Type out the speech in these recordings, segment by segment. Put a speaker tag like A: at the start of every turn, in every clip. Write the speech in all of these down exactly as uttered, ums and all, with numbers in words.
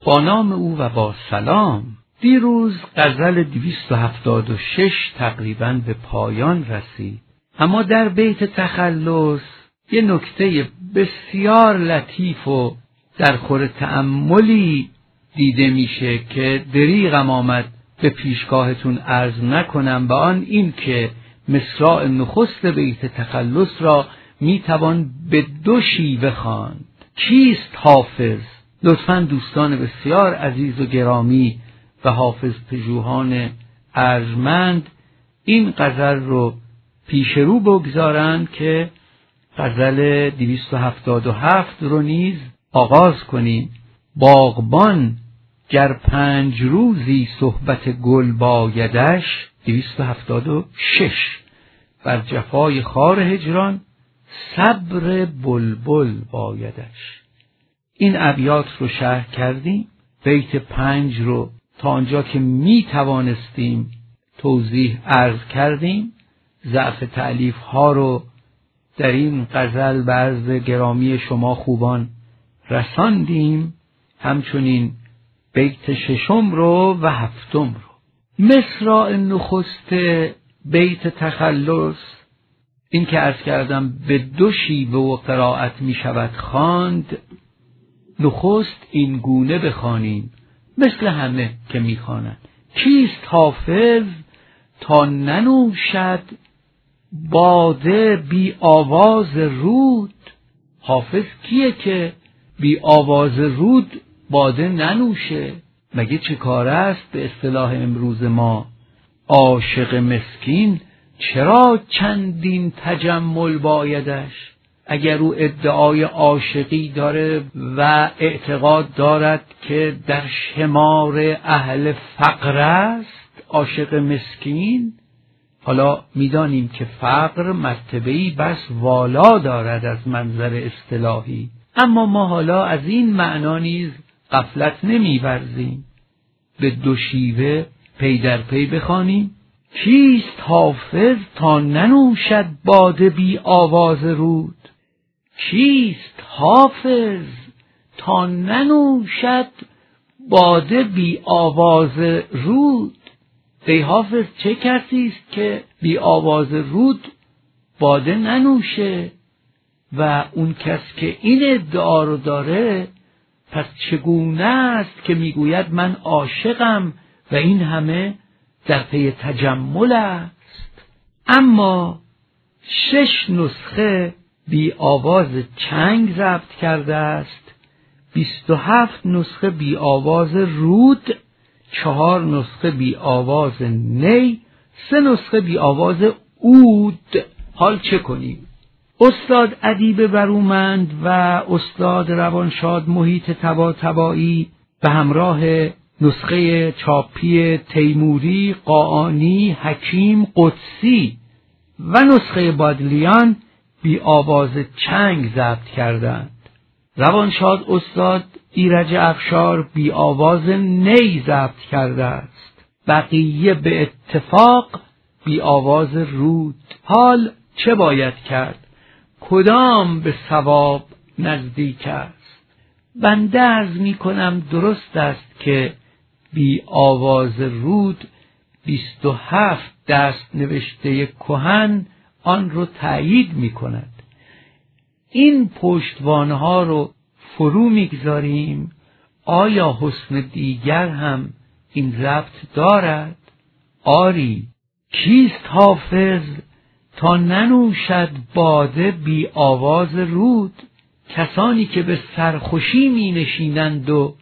A: با نام او و با سلام. دیروز غزل دویست و هفتاد و شش تقریباً به پایان رسید، اما در بیت تخلص یه نکته بسیار لطیف و در خور تأملی دیده میشه که دریغم آمد به پیشگاهتون عرض نکنم، و آن این که مصرع نخست بیت تخلص را میتوان به دو شیوه خواند. کیست حافظ؟ لطفاً دوستان بسیار عزیز و گرامی و حافظ پژوهان ارجمند این غزل رو پیش رو بگذارند که غزل دویست و هفتاد و هفت رو نیز آغاز کنیم. باغبان گر پنج روزی صحبت گل بایدش، دویست و هفتاد و شش. بر جفای خار هجران صبر بلبل بایدش. این ابیات رو شرح کردیم. بیت پنج رو تا آنجا که می توانستیم توضیح عرض کردیم. ضعف تألیف ها رو در این غزل به عرض گرامی شما خوبان رساندیم، همچنین بیت ششم رو و هفتم رو. مصرع نخست بیت تخلص، این که عرض کردم به دو شیوه و قرائت می شود خواند. نخست این گونه بخوانیم مثل همه که می خوانند: کیست حافظ تا ننوشد باده بی آواز رود. حافظ کیه که بی آواز رود باده ننوشه؟ مگه چه کار است به اصطلاح امروز ما؟ عاشق مسکین چرا چندین تجمل بایدش؟ اگر او ادعای عاشقی داره و اعتقاد دارد که در شمار اهل فقر است عاشق مسکین، حالا میدانیم که فقر مرتبه‌ای بس والا دارد از منظر اصطلاحی، اما ما حالا از این معنا نیز غفلت نمی‌ورزیم. به دو شیوه پی در پی بخوانیم: کیست حافظ تا ننوشد باده بی آواز رود. کیست حافظ تا ننوشد باده بی آواز رود. ای حافظ چه کسی است که بی آواز رود باده ننوشه؟ و اون کس که این ادعا رو داره پس چگونه است که میگوید من عاشقم و این همه در پی تجمل است؟ اما شش نسخه بی آواز چنگ ضبط کرده است، بیست و هفت نسخه بی آواز رود، چهار نسخه بی آواز نی، سه نسخه بی آواز عود. حال چه کنیم؟ استاد ادیب برومند و استاد روانشاد محیط طباطبایی به همراه نسخه چاپی تیموری، قاآنی، حکیم، قدسی و نسخه بادلیان بی آواز چنگ ضبط کردند. روانشاد استاد ایرج افشار بی آواز نی ضبط کرده است. بقیه به اتفاق بی آواز رود. حال چه باید کرد؟ کدام به صواب نزدیک است؟ بنده عرض می کنم درست است که بی آواز رود بیست و هفت دست نوشته کهن آن رو تأیید می کند. این پشتوانه ها رو فرو میگذاریم. آیا حسن دیگر هم این ضبط دارد؟ آری. کیست حافظ تا ننوشد باده بی آواز رود. کسانی که به سرخوشی می نشینند و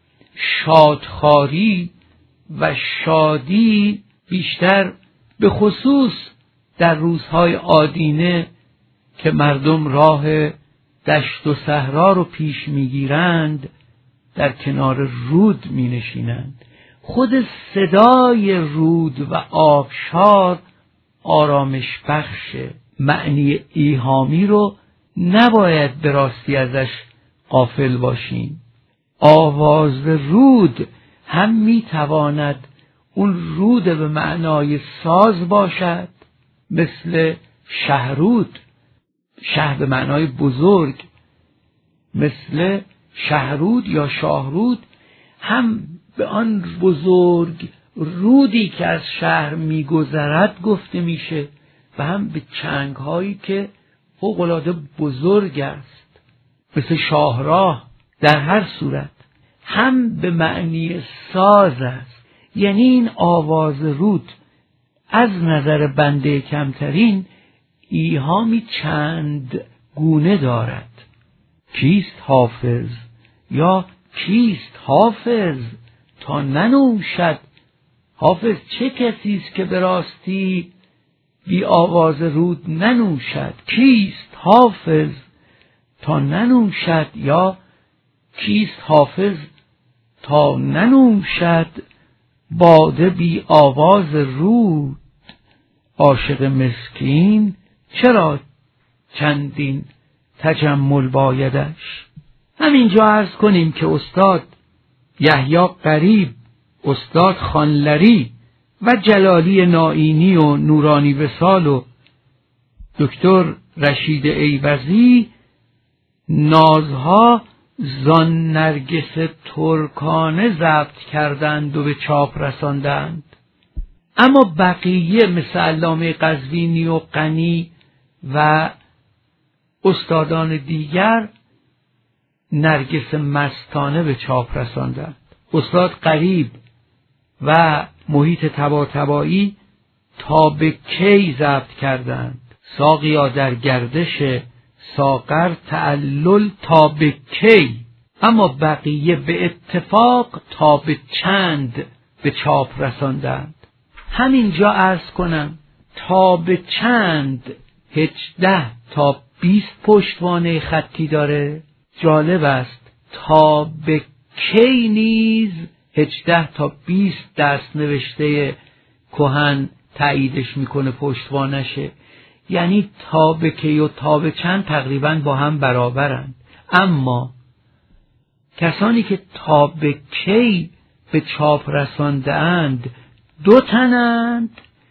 A: شادخواری و شادی بیشتر به خصوص در روزهای آدینه که مردم راه دشت و صحرا رو پیش میگیرند در کنار رود می نشینند. خود صدای رود و آبشار آرامش بخش. معنی ایهامی رو نباید به راستی ازش غافل باشیم. آواز رود هم می تواند اون رود به معنای ساز باشد، مثل شهرود، شهر به معنای بزرگ، مثل شهرود یا شاهرود، هم به آن بزرگ رودی که از شهر میگذرد گفته میشه و هم به چنگ هایی که فوق‌العاده بزرگ است مثل شاهراه. در هر صورت هم به معنی ساز است، یعنی این آواز رود از نظر بنده کمترین ایهامی چند گونه دارد. کیست حافظ یا کیست حافظ تا ننوشد؟ حافظ چه کسی است که به راستی بی آواز رود ننوشد؟ کیست حافظ تا ننوشد یا کیست حافظ تا ننوشد باده بی آواز رود؟ عاشق مسکین چرا چندین تجمل بایدش؟ همینجا عرض کنیم که استاد یحیی غریب، استاد خانلری و جلالی نائینی و نورانی وصال و دکتر رشید ایوزی نازها زان نرگس ترکانه ضبط کردند و به چاپ رساندند. اما بقیه مثل علامه قزوینی و غنی و استادان دیگر نرگس مستانه به چاپ رساندند. استاد غریب و محیط طباطبایی تا به کی ضبط کردند؟ ساقیا در گردش ساغر تعلل تا به کی؟ اما بقیه به اتفاق تا به چند به چاپ رساندند؟ همینجا عرض کنم تا به چند هجده تا بیست پشتوانه خطی داره. جالب است تا به کی نیز هجده تا بیست دست نوشته کهن تاییدش میکنه پشتوانشه، یعنی تا به کی و تا به چند تقریبا با هم برابرند. اما کسانی که تا به کی به چاپ رسانده اند دو تنند،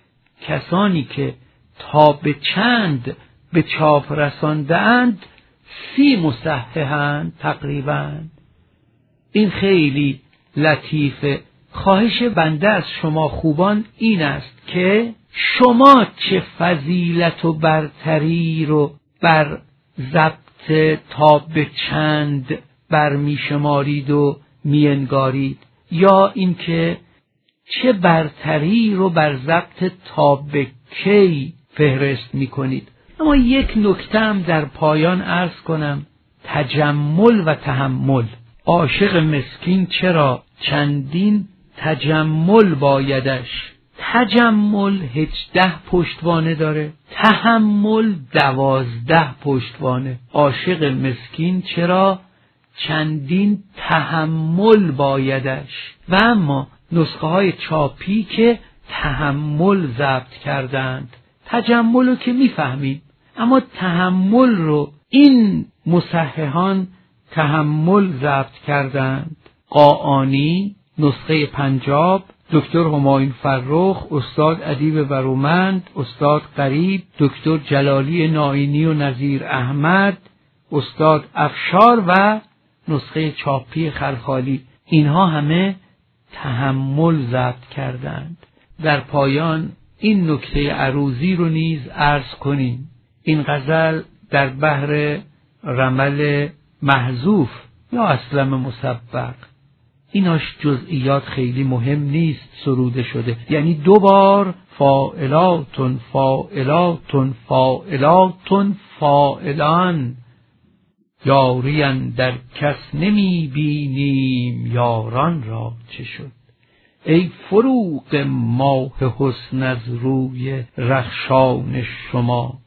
A: کسانی که تا به چند به چاپ رسانده اند سی مصححند تقریبا. این خیلی لطیفه. خواهش بنده از شما خوبان این است که شما چه فضیلت و برتری رو بر ضبط تا به چند برمی شمارید و می انگارید، یا اینکه چه برتری رو بر ضبط تا به کی فهرست می کنید. اما یک نکته هم در پایان عرض کنم: تجمل و تحمل. عاشق مسکین چرا چندین تجمل بایدش؟ تجمل هجده پشتوانه داره، تحمل دوازده پشتوانه. عاشق مسکین چرا چندین تحمل بایدش؟ و اما نسخه های چاپی که تحمل ضبط کردند، تجمل رو که میفهمید، اما تحمل رو این مصححان تحمل ضبط کردند. قاآنی نسخه پنجاب، دکتر همایون فرخ، استاد ادیب برومند، استاد غریب، دکتر جلالی نائینی و نظیر احمد، استاد افشار و نسخه چاپی خلخالی، اینها همه تحمل ضبط کردند. در پایان این نکته عروضی رو نیز عرض کنیم. این غزل در بحر رمل محذوف یا اسلم مسبق، ایناش جزئیات خیلی مهم نیست، سروده شده، یعنی دو بار فاعلاتن فاعلاتن فاعلاتن فاعلان، یارین در کس نمی بینیم یاران را چه شد. ای فروغ ماه حسن از روی رخشان شما،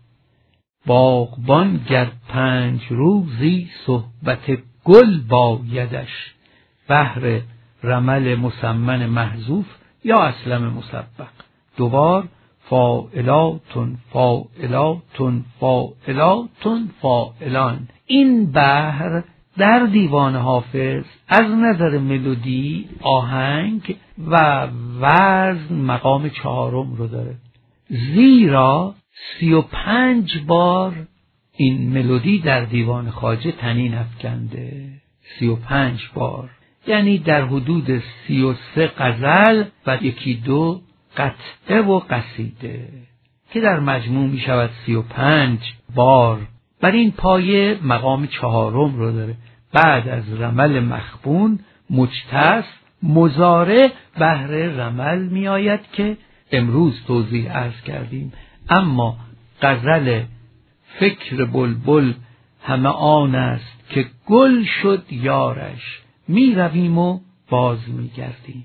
A: باغبان گر پنج روزی صحبت گل بایدش. بحر رمل مسمن محذوف یا اسلم مسبق. دوبار فاعلاتن فاعلاتن فاعلاتن فاعلان. این بحر در دیوان حافظ از نظر ملودی، آهنگ و وزن مقام چهارم رو داره، زیرا سی و پنج بار این ملودی در دیوان خواجه تنین افکنده. سی و پنج بار، یعنی در حدود سی و سه غزل و یکی دو قطعه و قصیده که در مجموع می شود سی و پنج بار. بر این پایه مقام چهارم رو داره. بعد از رمل مخبون مجتز مضارع بهر رمل می آید که امروز توضیح عرض کردیم. اما غزل فکر بلبل همه آن است که گل شد یارش، می رویم و باز می گردیم.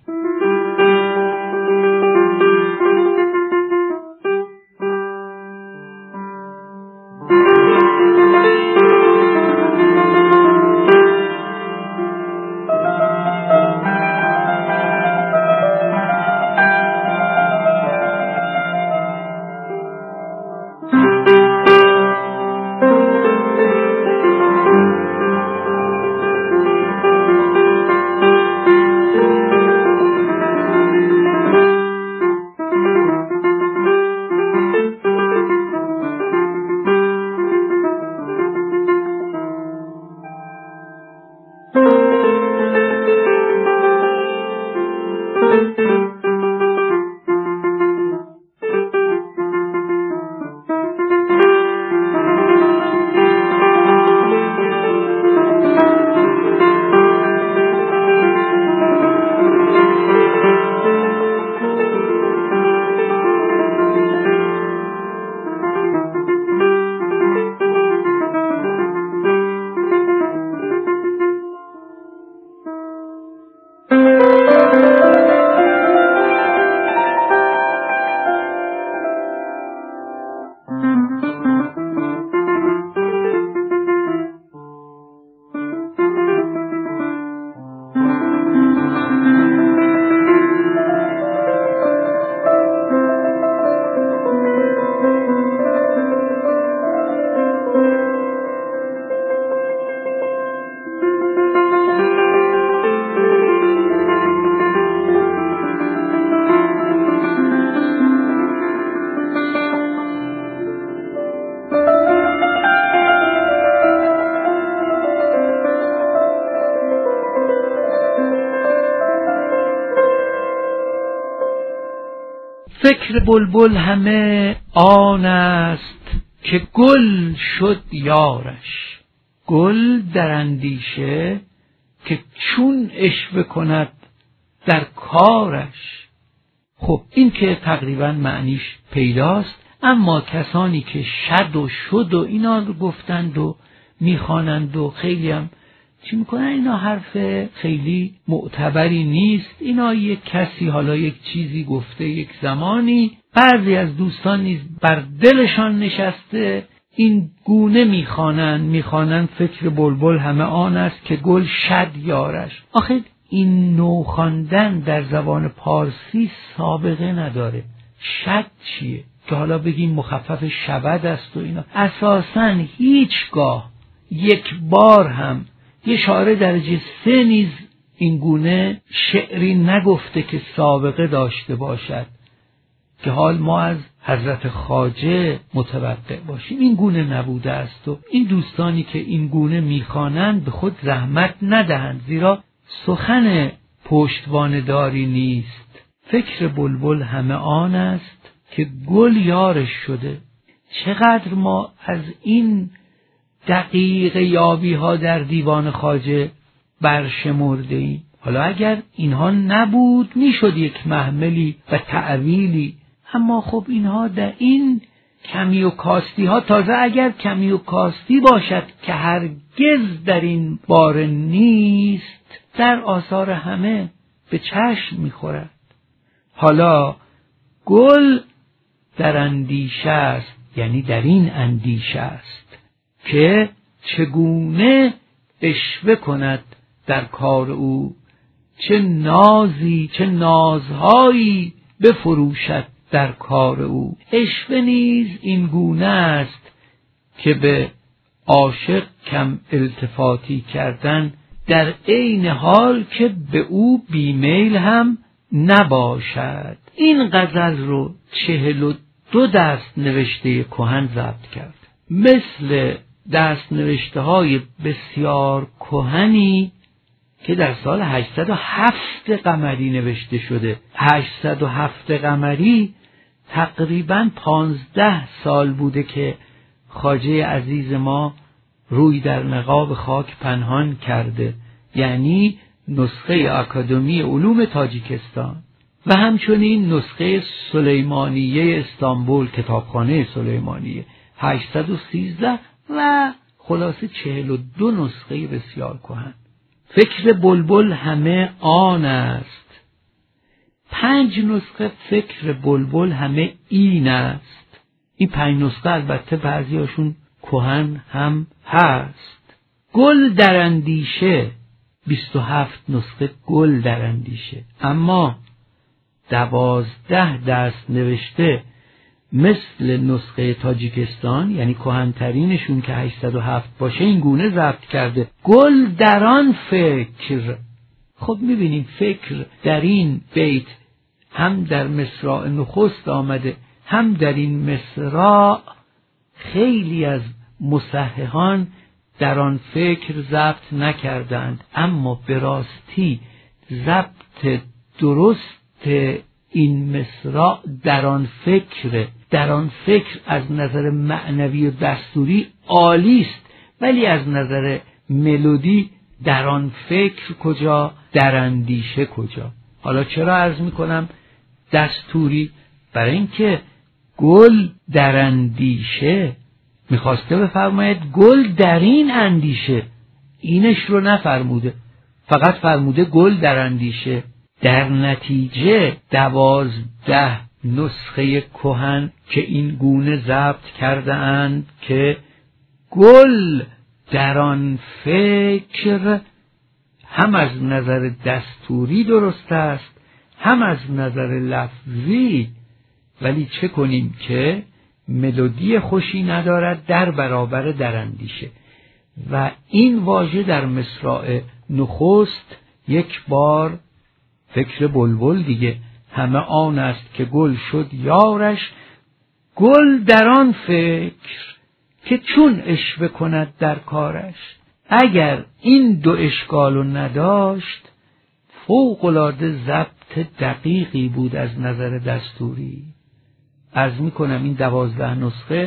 A: فکر بلبل همه آن است که گل شد یارش، گل در اندیشه که چون عشوه کند در کارش. خب این که تقریبا معنیش پیداست، اما کسانی که شد و شد و اینا رو گفتند و میخوانند و خیلی هم چی میکنن، اینا حرف خیلی معتبری نیست. اینا یک کسی حالا یک چیزی گفته یک زمانی، بعضی از دوستان نیز بر دلشان نشسته این گونه میخوانند میخوانند فکر بلبل همه آن است که گل شد یارش. آخه این نوع خواندن در زبان پارسی سابقه نداره. شد چیه که حالا بگیم مخفف شبد است و اینا؟ اساساً هیچگاه یک بار هم یه شاعر درجه سه نیز این گونه شعری نگفته که سابقه داشته باشد که حال ما از حضرت خواجه متوقع باشیم. این گونه نبوده است و این دوستانی که این گونه میخوانند به خود زحمت ندهند، زیرا سخن پشتوانه‌داری نیست. فکر بلبل همه آن است که گل یارش شده. چقدر ما از این دقیق یابی ها در دیوان خواجه برشمرده ایم. حالا اگر اینها نبود میشد یک محملی و تعویلی، اما خب اینها در این کمی و کاستی ها، تازه اگر کمی و کاستی باشد که هرگز در این باره نیست، در آثار همه به چشم میخورد. حالا گل در اندیشه است، یعنی در این اندیشه است که چگونه عشوه کند در کار او، چه نازی چه نازهایی بفروشد در کار او. عشوه نیز این گونه است که به عاشق کم التفاتی کردن در عین حال که به او بیمیل هم نباشد. این غزل رو چهل و دو دست نوشته کهن ضبط کرد. مثل دست نوشته های بسیار کهنی که در سال هشتصد و هفت قمری نوشته شده. هشتصد و هفت قمری تقریباً پانزده سال بوده که خواجه عزیز ما روی در نقاب خاک پنهان کرده، یعنی نسخه اکادمی علوم تاجیکستان و همچنین نسخه سلیمانیه استانبول، کتابخانه سلیمانیه هشتصد و سیزده و خلاصه چهل و دو نسخه بسیار کهن. فکر بلبل همه آن است. پنج نسخه فکر بلبل همه این است. این پنج نسخه البته بعضیاشون کهن هم هست. گل در اندیشه، بیست و هفت نسخه گل در اندیشه، اما دوازده دست نوشته مثل نسخه تاجیکستان، یعنی کهن‌ترینشون که هشتصد و هفت باشه، این گونه ضبط کرده: گل در آن فکر. خب میبینیم فکر در این بیت هم در مصرع نخست آمده، هم در این مصرع خیلی از مصححان در آن فکر ضبط نکردند، اما به راستی ضبط درست این مصرع در آن فکر در آن فکر از نظر معنوی و دستوری عالی است، ولی از نظر ملودی در آن فکر کجا، در اندیشه کجا. حالا چرا عرض میکنم دستوری؟ برای اینکه گل در اندیشه میخواسته بفرماید گل در این اندیشه، اینش رو نفرموده، فقط فرموده گل در اندیشه. در نتیجه دوازده نسخه کهن که این گونه ضبط کرده اند که گل در آن فکر هم از نظر دستوری درست است، هم از نظر لفظی، ولی چه کنیم که ملودی خوشی ندارد در برابر در اندیشه. و این واژه در مصرع نخست یک بار فکر بلبل دیگه، همه آن است که گل شد یارش، گل در آن فکر که چون اشوه کند در کارش. اگر این دو اشکالو نداشت فوق‌العاده ضبط دقیقی بود از نظر دستوری. عرض میکنم این دوازده نسخه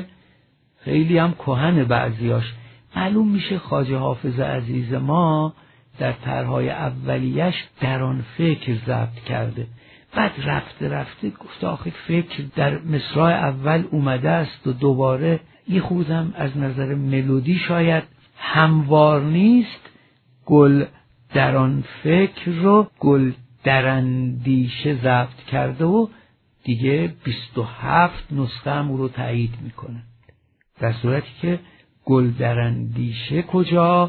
A: خیلی هم کهن بعضیاش. معلوم میشه خواجه حافظ عزیز ما در طرح‌های اولیش در آن فکر ضبط کرده، بعد رفته رفته گفته آخه فکر در مصرع اول اومده است و دوباره یه خودم از نظر ملودی شاید هموار نیست، گل در آن فکر رو گل در اندیشه ضبط کرده و دیگه بیست و هفت نسخه هم او رو تایید میکنه، در صورتی که گل در اندیشه کجا،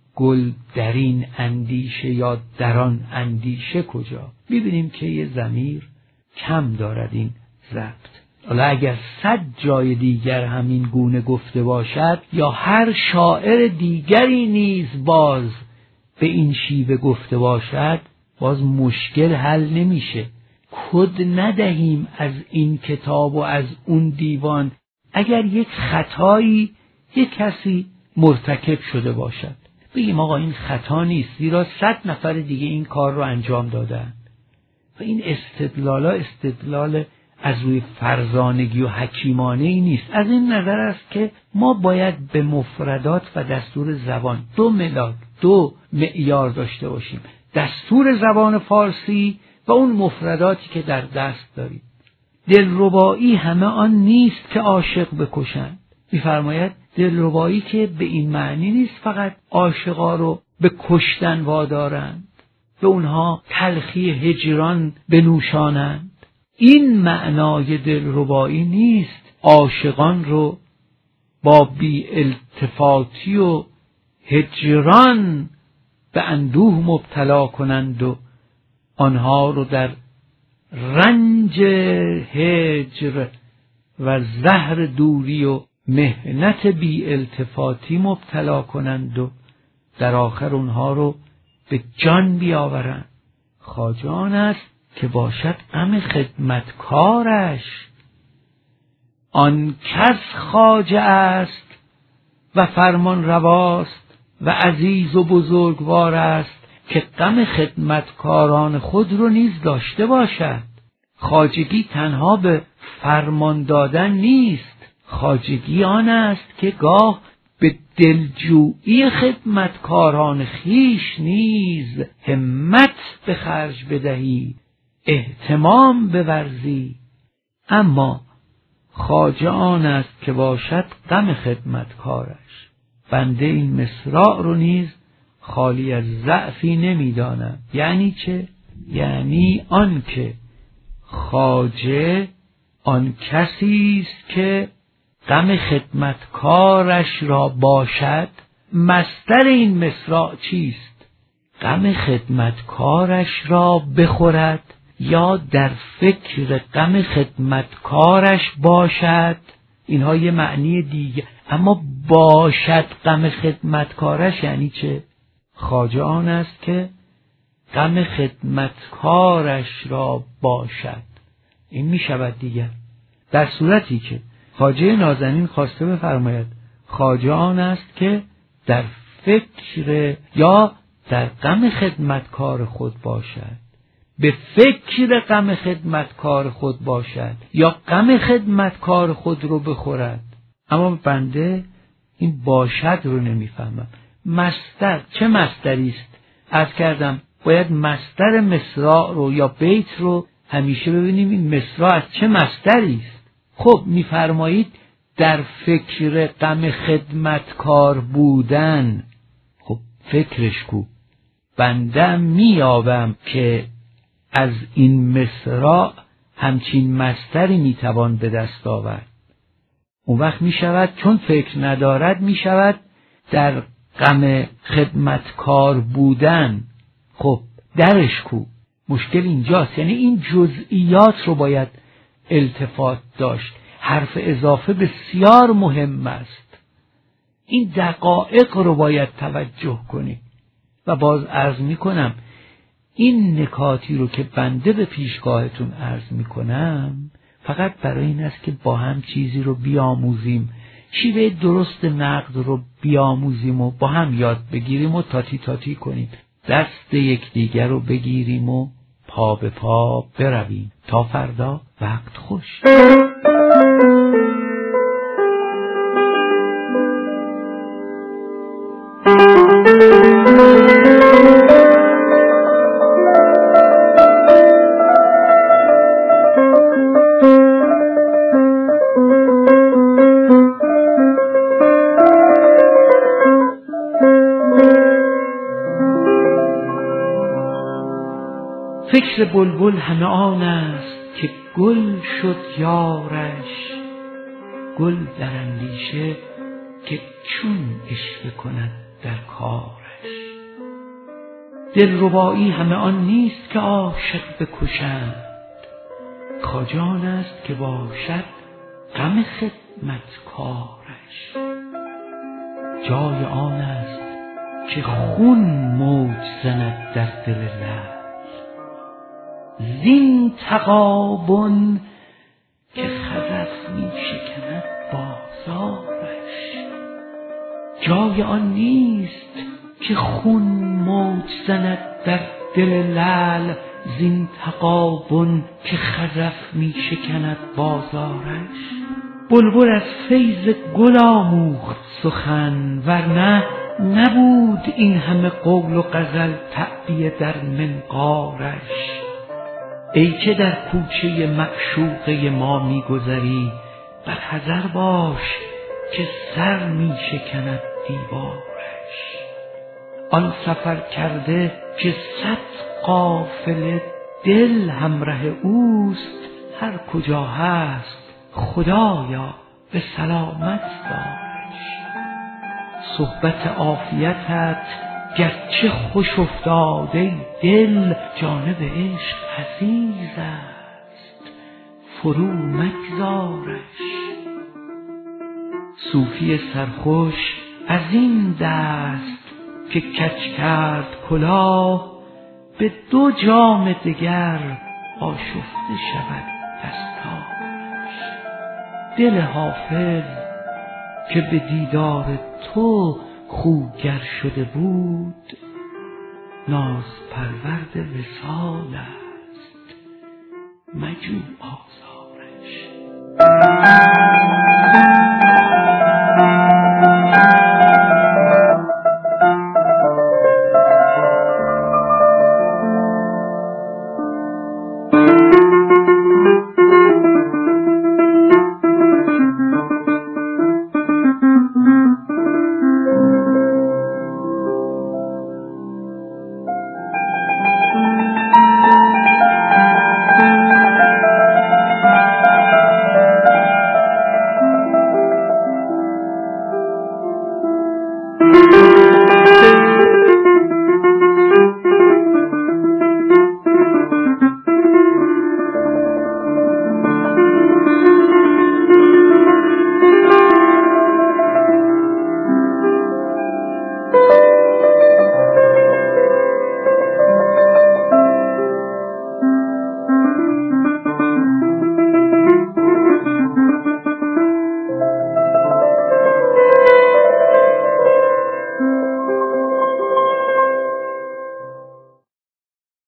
A: گل در این اندیشه یا در آن اندیشه کجا. میبینیم که یه ضمیر کم دارد این ضبط. حالا اگر صد جای دیگر همین گونه گفته باشد یا هر شاعر دیگری نیز باز به این شیوه گفته باشد، باز مشکل حل نمیشه. کد ندهیم از این کتاب و از اون دیوان اگر یک خطایی یک کسی مرتکب شده باشد، بگیم آقا این خطا نیست زیرا صد نفر دیگه این کار رو انجام دادن. و این استدلالا استدلال از روی فرزانگی و حکیمانه ای نیست. از این نظر است که ما باید به مفردات و دستور زبان دو ملاک دو معیار داشته باشیم: دستور زبان فارسی و اون مفرداتی که در دست داریم. دلربایی همه آن نیست که عاشق بکشند. می‌فرماید دلربایی که به این معنی نیست فقط عاشقا رو به کشتن وادارند، به اونها تلخی هجران بنوشانند. این معنای دلربایی نیست عاشقان رو با بی التفاتی و هجران به اندوه مبتلا کنند و آنها رو در رنج هجر و زهر دوری و محنت بی التفاتی مبتلا کنند و در آخر اونها رو به جان بیاورند. خواجه آن است که باشد غم خدمتکارش، آن کس خواجه است و فرمان رواست و عزیز و بزرگوار است که غم خدمتکاران خود رو نیز داشته باشد. خواجگی تنها به فرمان دادن نیست، خواجگی آن است که گاه به دلجویی خدمتکاران خیش نیز همت به خرج بدهی، اهتمام بورزی. اما خواجه آن است که باشد غم خدمتکارش. بنده این مصراع رو نیز خالی از ضعفی نمیدانم. یعنی چه؟ یعنی آن که خواجه آن کسی است که غم خدمتکارش را باشد. مصدر این مصراع چیست؟ غم خدمتکارش را بخورد یا در فکر غم خدمتکارش باشد. اینها یه معنی دیگه. اما باشد غم خدمتکارش یعنی چه؟ خواجه آن است که غم خدمتکارش را باشد. این می شود دیگر. در صورتی که خواجه نازنین خواسته بفرماید خواجه آن است که در فکر یا در غم خدمتکار خود باشد، به فکر غم خدمتکار خود باشد یا غم خدمتکار خود رو بخورد. اما بنده این باشد رو نمیفهمم. مصدر چه مصدری است؟ عرض کردم باید مصدر مصراع رو یا بیت رو همیشه ببینیم این مصراع از چه مصدری است. خب میفرمایید در فکر غم خدمتکار بودن. خب فکرش کو؟ بنده میابم که از این مصراع همچین مصدری میتوان به دست آورد. اون وقت میشود چون فکر ندارد میشود در غم خدمتکار بودن. خب درش کو؟ مشکل اینجاست. یعنی این جزئیات رو باید التفات داشت. حرف اضافه بسیار مهم است. این دقایق رو باید توجه کنید. و باز عرض میکنم این نکاتی رو که بنده به پیشگاهتون عرض میکنم فقط برای این است که با هم چیزی رو بیاموزیم، شیوه درست نقد رو بیاموزیم و با هم یاد بگیریم و تاتی تاتی کنیم، دست یکدیگر رو بگیریم و پا به پا برویم. تا فردا وقت خوش. فکر بلبل همه آن است که گل شد یارش، گل در اندیشه که چون عشوه کند در کارش. دلربایی همه آن نیست که عاشق بکشند، خواجه آن است که باشد غم خدمتکارش. جای آن است که خون موج زند در دل لعل، زین تغابن که خزف می شکند بازارش. جای آن نیست که خون موج زند در دل لعل، زین تغابن که خزف می شکند بازارش. بلبل از فیض گل آموخت سخن، ورنه نبود این همه قول و غزل تعبیه در منقارش. ای که در کوچه معشوقه ما می گذری، بر حذر باش که سر می شکند دیوارش. آن سفر کرده که صد قافله دل همراه اوست، هر کجا هست خدایا به سلامت دارش. صحبت عافیتت گرچه خوش افتاده دل، جانب عشق عزیز است فرو مگذارش. صوفی سرخوش از این دست که کج کرد کلاه، به دو جام دگر آشفته شود دستارش. دل حافظ که به دیدار تو خوگر شده بود، ناز پرورد وصال است مجو آزارش.